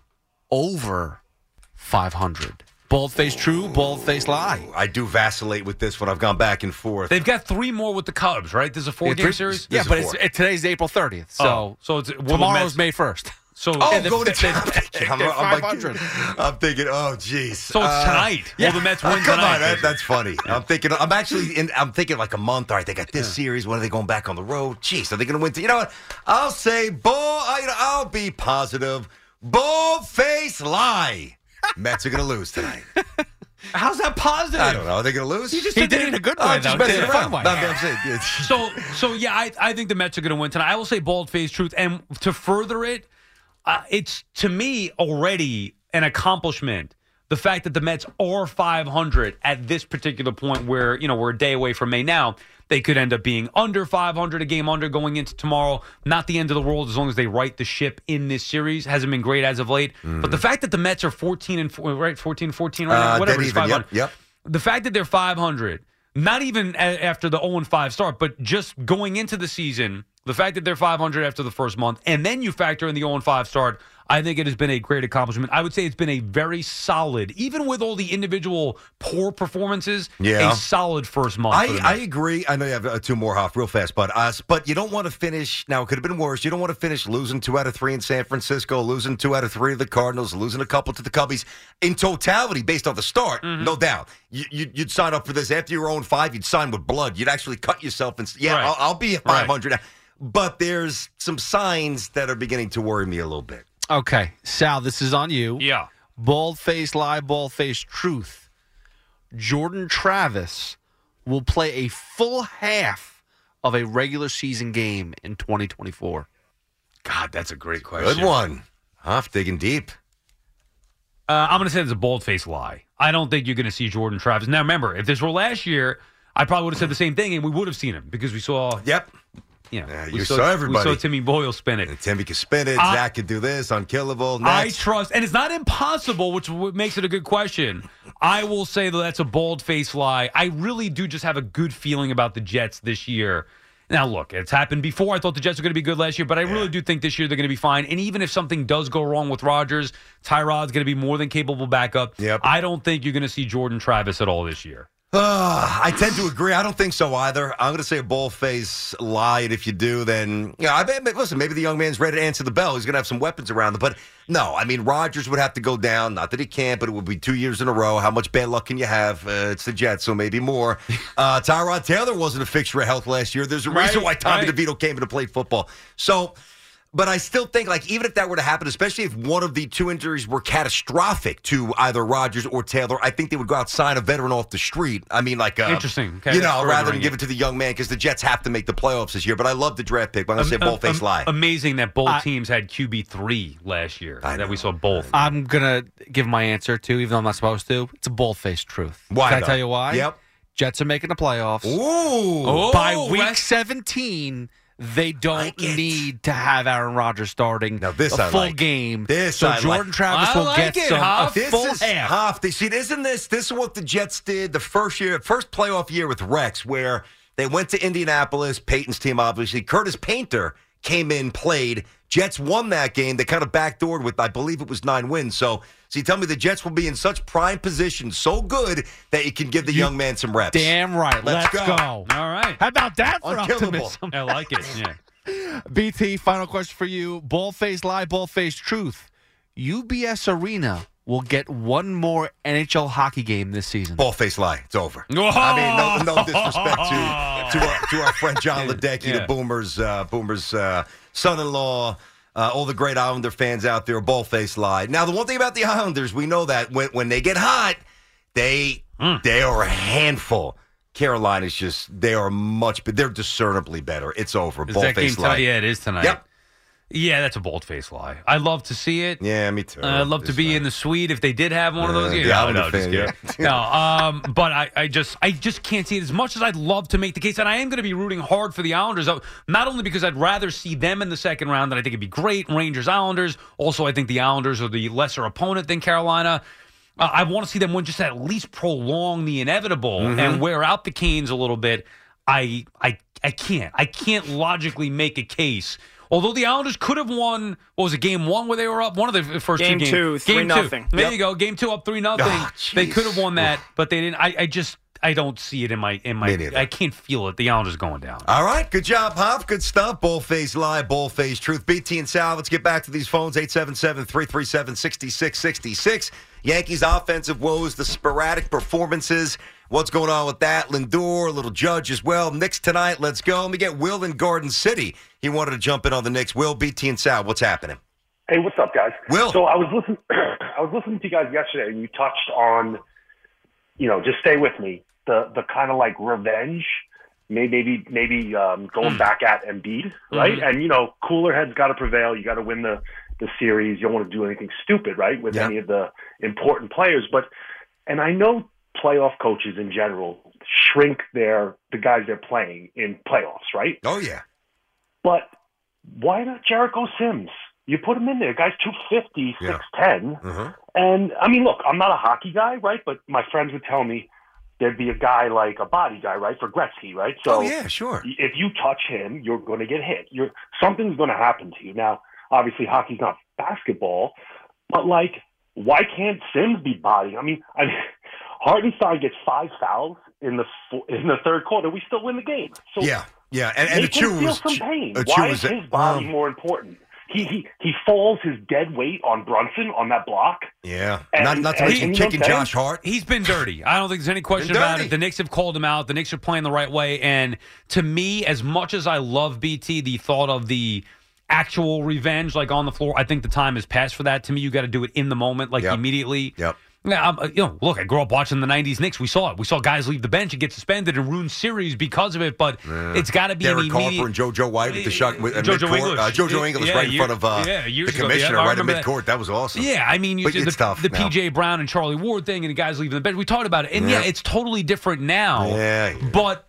over five hundred. Bald-faced true, bald-faced lie. I do vacillate with this when I've gone back and forth. They've got three more with the Cubs, right? There's a four-game three- series? Yeah, This is but it's, four. it, today's April thirtieth, so, Oh, so it's, will the tomorrow's Mets- May first. So, Oh, And the- go to the- town. I'm, they're I'm like- five hundred. I'm thinking, oh, geez. so it's Uh, tonight. yeah. Will the Mets Oh, win come tonight? on, that, that's funny. I'm thinking. I'm actually. In, I'm thinking like a month. All right, they got this Yeah. series. When are they going back on the road? Jeez, are they going to win? T- you know what? I'll say, bull. I, you know, I'll be positive. Bald face lie. Mets are going to lose tonight. How's that positive? I don't know. Are they going to lose? You just He said did they- it in a good Oh, way, I'm just though. messing Did it in a around. fun way. No, I'm saying, yeah. So, so yeah, I, I think the Mets are going to win tonight. I will say bald-faced truth. And to further it, uh, it's, to me, already an accomplishment. The fact that the Mets are five hundred at this particular point where, you know, we're a day away from May now. They could end up being under five hundred, a game under going into tomorrow. Not the end of the world as long as they right the ship in this series. Hasn't been great as of late. But the fact that the Mets are fourteen and four, right, fourteen fourteen right now, Uh, whatever, dead it's even. five hundred. Yep, yep. The fact that they're five hundred, not even a- after the oh and five start, but just going into the season, the fact that they're five hundred after the first month, and then you factor in the oh and five start, I think it has been a great accomplishment. I would say it's been a very solid, even with all the individual poor performances, Yeah. a solid first month. for I, the I Mets. agree. I know you have uh, two more, Hoff, real fast, but us. But you don't want to finish. Now, it could have been worse. You don't want to finish losing two out of three in San Francisco, losing two out of three to the Cardinals, losing a couple to the Cubbies. In totality, based off the start, Mm-hmm. no doubt. You, you, you'd sign up for this. After your own five, you'd sign with blood. You'd actually cut yourself. And yeah, Right. I'll, I'll be at five hundred. But there's some signs that are beginning to worry me a little bit. Okay, Sal, this is on you. Yeah. Bald-faced lie, bald-faced truth. Jordan Travis will play a full half of a regular season game in twenty twenty-four. God, that's a great question. Good one. Hoff digging deep. Uh, I'm going to say it's a bold-faced lie. I don't think you're going to see Jordan Travis. Now, remember, if this were last year, I probably would have said the same thing, and we would have seen him because we saw. Yep. You know, Yeah, we you saw everybody. We saw Timmy Boyle spin it. And Timmy can spin it. I- Zach could do this. Unkillable. I Next. trust, and it's not impossible, which w- makes it a good question. I will say that that's a bold-faced lie. I really do just have a good feeling about the Jets this year. Now, look, it's happened before. I thought the Jets were going to be good last year, but I really do think this year they're going to be fine. And even if something does go wrong with Rodgers, Tyrod's going to be more than capable backup. Yep. I don't think you're going to see Jordan Travis at all this year. Uh, I tend to agree. I don't think so either. I'm going to say a bold-faced lie, and if you do, then yeah. I bet, listen, maybe the young man's ready to answer the bell. He's going to have some weapons around him, but no. I mean, Rodgers would have to go down. Not that he can't, but it would be two years in a row. How much bad luck can you have? Uh, it's the Jets, so maybe more. Uh, Tyrod Taylor wasn't a fixture of health last year. There's a reason Right, why Tommy right. DeVito came in to play football. So. But I still think, like, even if that were to happen, especially if one of the two injuries were catastrophic to either Rodgers or Taylor, I think they would go out and sign a veteran off the street. I mean, like, uh, Interesting. Okay, you know, that's rather than furthering give it. it to the young man because the Jets have to make the playoffs this year. But I love the draft pick. But I'm going to say Am- bold-faced am- lie. Amazing that both I- teams had Q B three last year. I that we know. saw both. I'm going to give my answer, too, even though I'm not supposed to. It's a bold-faced truth. Why, Can I though? tell you why? Yep. Jets are making the playoffs. Ooh. Oh, By week that's- seventeen, they don't Like it. need to have Aaron Rodgers starting Now, this a I full like. game. This so I Jordan like. Travis I will like get it, some Huff. a This full is half. half. They, see, isn't this this is what the Jets did the first year, first playoff year with Rex, where they went to Indianapolis, Peyton's team, obviously. Curtis Painter came in, played. Jets won that game. They kind of backdoored with, I believe it was nine wins. So, so you tell me the Jets will be in such prime position, so good that you can give the You young man some reps. Damn right. Let's Let's, go. go. All right. How about that for Unkillable. optimism? I like it. Yeah. B T, final question for you. Ball-faced lie, ball-faced truth. U B S Arena will get one more N H L hockey game this season. Ball-faced lie. It's over. I mean, no, no disrespect to to our, to our friend John Ledecky, Yeah. the Boomers, uh, Boomers uh, son-in-law, uh, all the great Islander fans out there. Ball-faced lie. Now, the one thing about the Islanders, we know that when when they get hot, they Mm. they are a handful. Carolina's just they are much, but they're discernibly better. It's over. Is that game Ball-faced lie. tonight? Yeah, it is tonight. Yep. Yeah, that's a bold-faced lie. I love to see it. Yeah, me too. Uh, I'd love to Just, be uh, in the suite if they did have one of Uh, those. the Yeah, no, Islander no, just fan, kidding. yeah. no, um, but I, I just, I just can't see it as much as I'd love to make the case, and I am going to be rooting hard for the Islanders. uh, Not only because I'd rather see them in the second round, that I think it'd be great. Rangers, Islanders. Also, I think the Islanders are the lesser opponent than Carolina. Uh, I want to see them win, just to at least prolong the inevitable Mm-hmm. and wear out the Canes a little bit. I, I, I can't. I can't logically make a case. Although the Islanders could have won, what was it, game one where they were up? One of the first Game two games. two, three game nothing. Two. There Yep. you go. Game two up three nothing. Ah, they jeez. could have won that, but they didn't. I, I just I don't see it in my in Me my. neither. I can't feel it. The Islanders going down. All right, good job, Hop. Good stuff. Bull-faced lie, bull-faced truth. B T and Sal, let's get back to these phones. eight seven seven, three three seven, six six six six. Yankees offensive woes, the sporadic performances. What's going on with that? Lindor, a little Judge as well. Knicks tonight, let's go. Let me get Will in Garden City. He wanted to jump in on the Knicks. Will, B T and Sal, what's happening? Hey, what's up, guys? Will. So I was listening. I was listening to you guys yesterday, and you touched on, you know, just stay with me. The the kind of like revenge, maybe maybe maybe um, going Mm. back at Embiid, right? Mhm. And you know, cooler heads got to prevail. You got to win the the series. You don't want to do anything stupid, right, with Yeah. any of the important players. But and I know playoff coaches in general shrink their the guys they're playing in playoffs, right? Oh, yeah. But why not Jericho Sims? You put him in there. Guy's two fifty, Yeah. six ten. Uh-huh. And, I mean, look, I'm not a hockey guy, right? But my friends would tell me there'd be a guy like a body guy, right, for Gretzky, right? So Oh, yeah, sure. if you touch him, you're going to get hit. You're Something's going to happen to you. Now, obviously, hockey's not basketball, but, like, why can't Sims be body? I mean, I mean Hartenstein gets five fouls in the fo- in the third quarter. We still win the game. So Yeah, yeah. And, and make the him Chew feel was some pain. uh, Chew Why was, is his body um, more important? He, he he falls his dead weight on Brunson on that block. Yeah. And- not not to and- mention and you know kicking what I'm saying? Josh Hart. He's been dirty. I don't think there's any question Been about dirty. it. The Knicks have called him out. The Knicks are playing the right way. And to me, as much as I love B T, the thought of the actual revenge, like on the floor, I think the time has passed for that. To me, you got to do it in the moment, like Yep. immediately. Yep. Yeah, I'm, uh, you know, look, I grew up watching the nineties Knicks. We saw it. We saw guys leave the bench and get suspended and ruin series because of it. But Yeah. it's got to be Derek an Harper immediate. and JoJo White with the shot with uh, JoJo midcourt. English. Uh, JoJo English Yeah, right in year- front of uh, yeah, years the ago. commissioner, Yeah, I right in remember that. midcourt. That was awesome. Yeah, I mean, you But the, it's tough the now. P J Brown and Charlie Ward thing, and the guys leaving the bench. We talked about it, and Yeah. yeah, it's totally different now. Yeah, yeah. But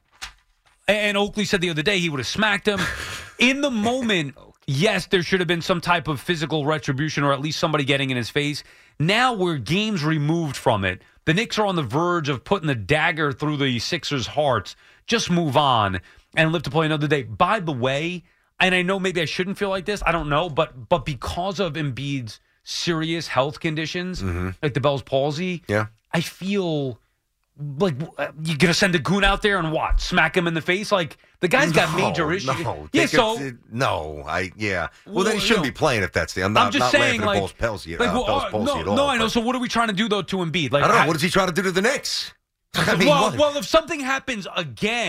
and Oakley said the other day he would have smacked him in the moment. Yes, there should have been some type of physical retribution, or at least somebody getting in his face. Now we're games removed from it. The Knicks are on the verge of putting the dagger through the Sixers' hearts. Just move on and live to play another day. By the way, and I know maybe I shouldn't feel like this, I don't know, but but because of Embiid's serious health conditions, Mhm. like the Bell's palsy, Yeah. I feel like uh, you're gonna send a goon out there and what? Smack him in the face? Like the guy's got No, major issues. No, Yeah, Take so it- no, I yeah. Well, Well, then he you shouldn't know, be playing if that's the. I'm not, I'm just not saying, laughing like, at Bell's palsy, like, uh, well, Bell's uh, palsy no, at all. no, I know. but- So what are we trying to do though to Embiid? Like, I don't know. I- What is he trying to do to the Knicks? I mean, well, what? well, if something happens again,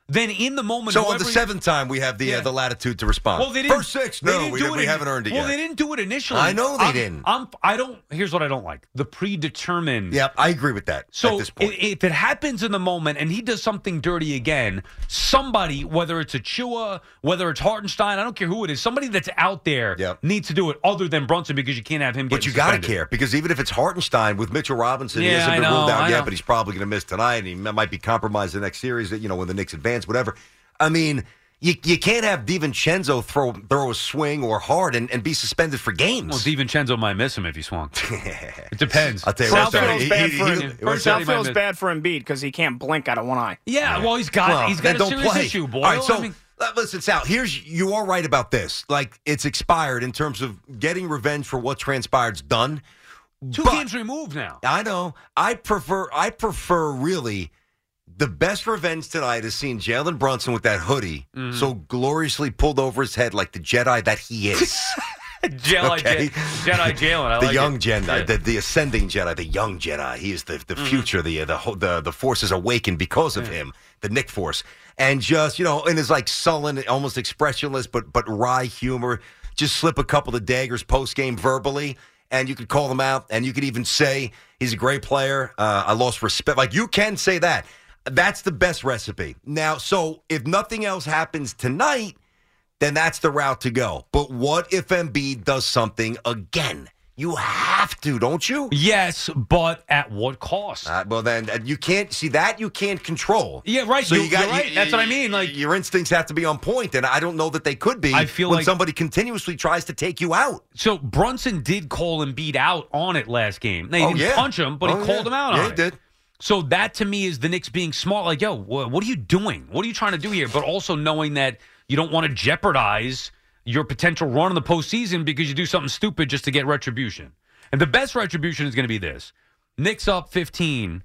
then in the moment. So on the seventh time, we have the Yeah. uh, the latitude to respond. Well, they didn't, First six, they no, didn't we, do didn't- it we in- haven't earned it well, yet. they didn't do it initially. I know they I'm- didn't. I'm, I don't. Here's what I don't like: the predetermined. Yep, I agree with that. So at this point. i- if it happens in the moment and he does something dirty again, somebody, whether it's a Chua, whether it's Hartenstein, I don't care who it is, somebody that's out there needs to do it other than Brunson because you can't have him. But you got to care because even if it's Hartenstein with Mitchell Robinson, he Yeah, hasn't I been know, ruled out I yet, know. but he's probably going to miss tonight, and he might be compromised the next series. You know, when the Knicks advance, whatever. I mean, you you can't have DiVincenzo throw throw a swing or hard and, and be suspended for games. Well, DiVincenzo might miss him if he swung. It depends. I'll tell you South what, though, feels he- bad he- for he- him. what's South that? feels bad for Embiid because he can't blink out of one eye. Yeah, well, he's got Well, he's then got a don't serious play. issue, boy. All right, so I mean, uh, listen, Sal. Here's you are right about this. Like it's expired in terms of getting revenge for what transpired's done. two But- games removed now. I know. I prefer. I prefer really. The best revenge tonight is seeing Jalen Brunson with that hoodie Mhm. so gloriously pulled over his head like the Jedi that he is. Jedi, Okay. Jedi Jalen. I the like young it. Jedi, Yeah. the, the ascending Jedi, the young Jedi. He is the, the Mhm. future. The, the the the Force is awakened because of him. The Nick Force, and just you know, in his like sullen, almost expressionless, but but wry humor, just slip a couple of daggers post game verbally. And you could call him out, and you could even say he's a great player. Uh, I lost respect. Like you can say that. That's the best recipe. Now, so if nothing else happens tonight, then that's the route to go. But what if Embiid does something again? You have to, don't you? Yes, but at what cost? Uh, well, then uh, you can't see that. You can't control. Yeah, right. So You- you got you're right. That's what I mean. Like your instincts have to be on point, and I don't know that they could be. I feel when like- somebody continuously tries to take you out. So Brunson did call Embiid out on it last game. Now, he Oh, didn't yeah. punch him, but Oh, he called yeah. him out Yeah, on he it. did. So that to me is the Knicks being smart. Like, yo, wha- what are you doing? What are you trying to do here? But also knowing that you don't want to jeopardize your potential run in the postseason because you do something stupid just to get retribution. And the best retribution is going to be this. Knicks up fifteen,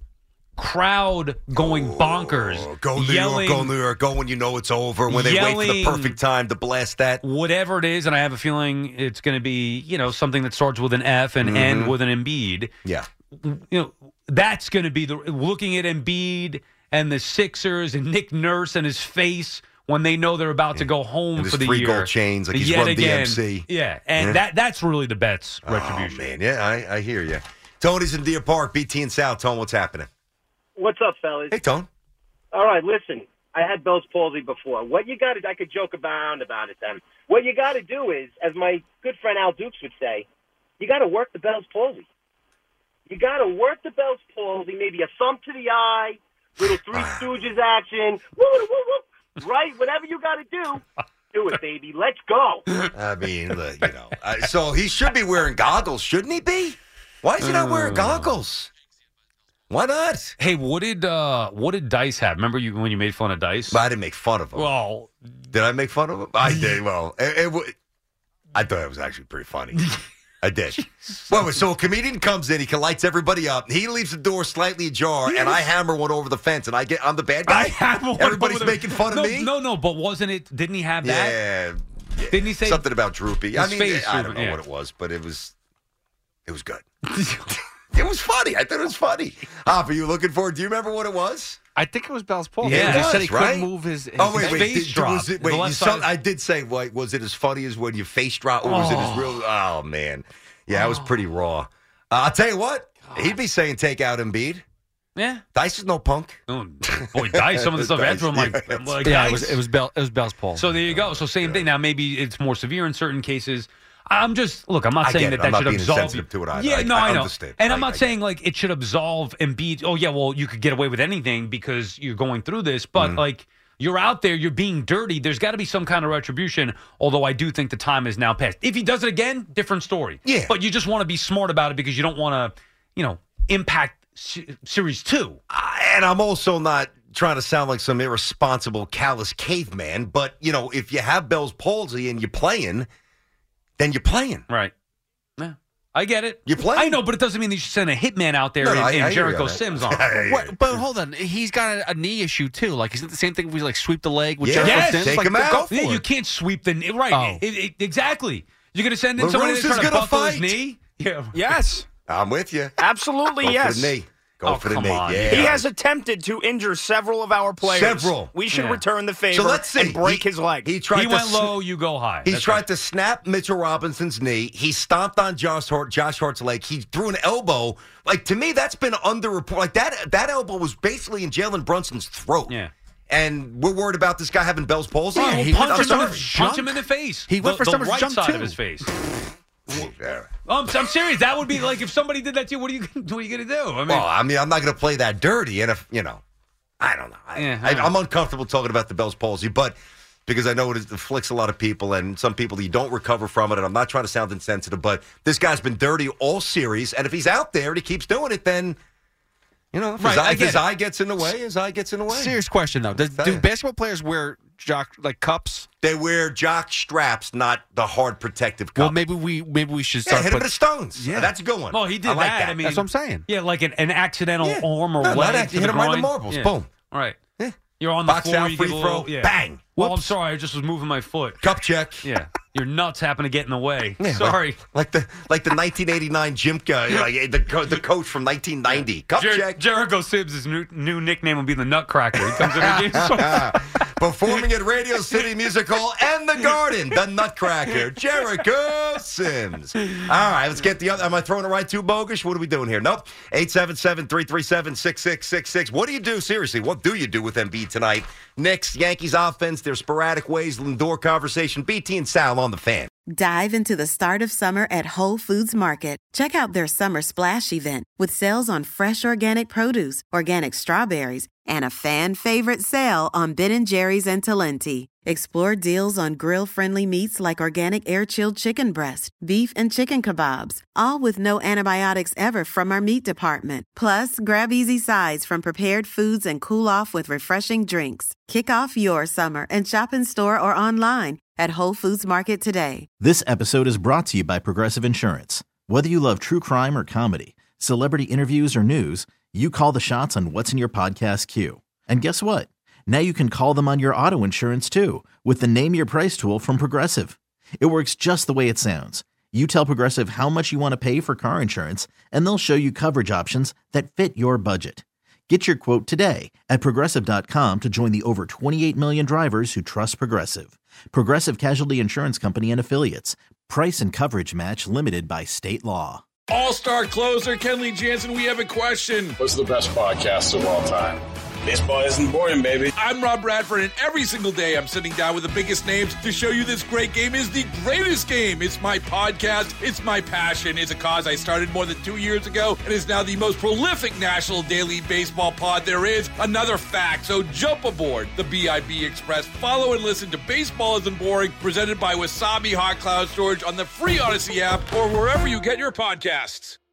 crowd going bonkers. Go New yelling, York, go New York, go when you know it's over, when they wait for the yelling- perfect time to blast that. Whatever it is, and I have a feeling it's going to be, you know, something that starts with an F and Mhm. end with an Embiid. Yeah. You know, that's going to be the looking at Embiid and the Sixers and Nick Nurse and his face when they know they're about to go home And his for the three year. gold chains, like he's Yet run again. D M C. Yeah, and Yeah. that that's really the bet's retribution. Oh, man. Yeah, I, I hear you. Tony's in Deer Park, B T and South. Tone, what's happening? What's up, fellas? Hey, Tone. All right, listen. I had Bell's palsy before. What you got to, I could joke around about it then. What you got to do is, as my good friend Al Dukes would say, you got to work the Bell's palsy. You got to work the Bell's palsy, maybe a thumb to the eye, little Three Stooges action, woo, woo, woo, woo, right? Whatever you got to do, do it, baby. Let's go. I mean, look, you know. Uh, so he should be wearing goggles, shouldn't he be? Why is he not wearing goggles? Why not? Hey, what did uh, what did Dice have? Remember you when you made fun of Dice? But I didn't make fun of him. Well, did I make fun of him? I did. Well, it, it, wa- I thought it was actually pretty funny. I did. Well, so a comedian comes in, he lights everybody up. He leaves the door slightly ajar, and I hammer one over the fence, and I get I'm the bad guy. I have one Everybody's over the- making fun no, of me. No, no, but wasn't it? Didn't he have that? Yeah, yeah. Didn't he say something about droopy? I his mean, face I don't drooping, know yeah. what it was, but it was it was good. It was funny. I thought it was funny. Hop, are you looking for it? Do you remember what it was? I think it was Bell's palsy. Yeah, he it said was, he couldn't right? move his, his Oh wait, his wait. face did, dropped. Was it, The wait, you left saw, side- I did say, like, was it as funny as when your face dropped, or was it as Oh. real? Oh man, yeah, it was pretty raw. Uh, I'll tell you what, he'd be saying take out Embiid. Yeah, Dice is no punk. Oh, boy, Dice. Some of the stuff Dice, after I'm like, yeah, I'm like yeah, Dice. it was it was Bell it was Bell's palsy. So there you go. So same thing. Now maybe it's more severe in certain cases. I'm just look. I'm not I saying get that it. I'm that not should being absolve. insensitive to it either. Yeah, I- no, I I, know. understand. And I- I'm not I get saying like it should absolve Embiid. Oh yeah, well you could get away with anything because you're going through this. But Mm. like you're out there, you're being dirty. There's got to be some kind of retribution. Although I do think the time is now past. If he does it again, different story. Yeah. But you just want to be smart about it because you don't want to, you know, impact se- series two. And I'm also not trying to sound like some irresponsible, callous caveman, but you know, if you have Bell's palsy and you're playing, then you're playing. Right. Yeah. I get it. You play. I know, but it doesn't mean that you should send a hitman out there No, no, and, I- and I hear you Jericho on that. Sims on. What, but hold on, he's got a, a knee issue too. Like, isn't it the same thing if we like sweep the leg with Yeah. Jericho Yes, Sims? take like, him go out. for Yeah, it. you can't sweep the knee. Right. Oh. It- it- exactly. You're going to send in LaRusse somebody that's is trying to gonna buckle his fight. knee? Yeah. Yes, I'm with you. absolutely Go yes. for the knee. Go oh, for the come knee. on. Yeah. He has attempted to injure several of our players. Several. We should Yeah. return the favor So let's see. and break He- his leg. He tried He to went sn- low, you go high. He That's tried right. to snap Mitchell Robinson's knee. He stomped on Josh Hart, Josh Hart's leg. He threw an elbow. Like, to me, that's been underreported. Like, that that elbow was basically in Jalen Brunson's throat. Yeah. And we're worried about this guy having Bell's palsy. Yeah, He punch, went him for in, some- the- punch him in the face. He went the, for the some right jump, side too. of his face. Yeah. I'm, I'm serious. That would be like if somebody did that to you. What are you? What are you going to do? I mean, Well, I mean, I'm not going to play that dirty. And if, you know, I don't know. I, Yeah, I, I know. I'm uncomfortable talking about the Bell's palsy, but because I know it afflicts a lot of people and some people, you don't recover from it. And I'm not trying to sound insensitive, but this guy's been dirty all series. And if he's out there and he keeps doing it, then, you know, if, Right, his, eye, I if get his it. eye gets in the way, his eye gets in the way. Serious question, though. Does, do basketball players wear jock like cups? They wear jock straps, not the hard protective cup. Well, maybe we maybe we should Yeah, start hit him put- with the stones. Yeah. That's a good one. well, he did I like that. that. I mean, That's what I'm saying. Yeah, like an, an accidental Yeah. arm or No, leg. not that. to You the hit him right in the groin. marbles. Yeah. Boom. All right. Yeah. You're on the Box floor. out, you free give a throw, little, yeah. bang. Well, I'm Whoops. sorry. I just was moving my foot. Cup check. Yeah. Your nuts happen to get in the way. Yeah, Sorry. Like, like the like the nineteen eighty-nine gym guy, like the co- the coach from nineteen ninety. Cup Jer- check. Jericho Sibbs' new, new nickname will be the Nutcracker. He comes in the game. Performing at Radio City Music Hall and the Garden, the Nutcracker, Jericho Sims. All right, let's get the other. Am I throwing it right too bogus? What are we doing here? Nope. eight seven seven, three three seven, six six six six. What do you do, seriously? What do you do with Embiid tonight? Knicks, Yankees offense, their sporadic ways, Lindor conversation. B T and Sal on the Fan. Dive into the start of summer at Whole Foods Market. Check out their Summer Splash event with sales on fresh organic produce, organic strawberries, and a fan favorite sale on Ben and Jerry's and Talenti. Explore deals on grill-friendly meats like organic air-chilled chicken breast, beef and chicken kebabs, all with no antibiotics ever from our meat department. Plus, grab easy sides from prepared foods and cool off with refreshing drinks. Kick off your summer and shop in store or online at Whole Foods Market today. This episode is brought to you by Progressive Insurance. Whether you love true crime or comedy, celebrity interviews or news, you call the shots on what's in your podcast queue. And guess what? Now you can call them on your auto insurance too with the Name Your Price tool from Progressive. It works just the way it sounds. You tell Progressive how much you want to pay for car insurance, and they'll show you coverage options that fit your budget. Get your quote today at Progressive dot com to join the over twenty-eight million drivers who trust Progressive. Progressive Casualty Insurance Company and Affiliates. Price and coverage match limited by state law. All-star closer Kenley Jansen, we have a question. What's the best podcast of all time? Baseball isn't boring, baby. I'm Rob Bradford, and every single day I'm sitting down with the biggest names to show you this great game is the greatest game. It's my podcast. It's my passion. It's a cause I started more than two years ago and is now the most prolific national daily baseball pod there is. Another fact. So jump aboard the B I B Express. Follow and listen to Baseball Isn't Boring, presented by Wasabi Hot Cloud Storage on the free Odyssey app or wherever you get your podcasts.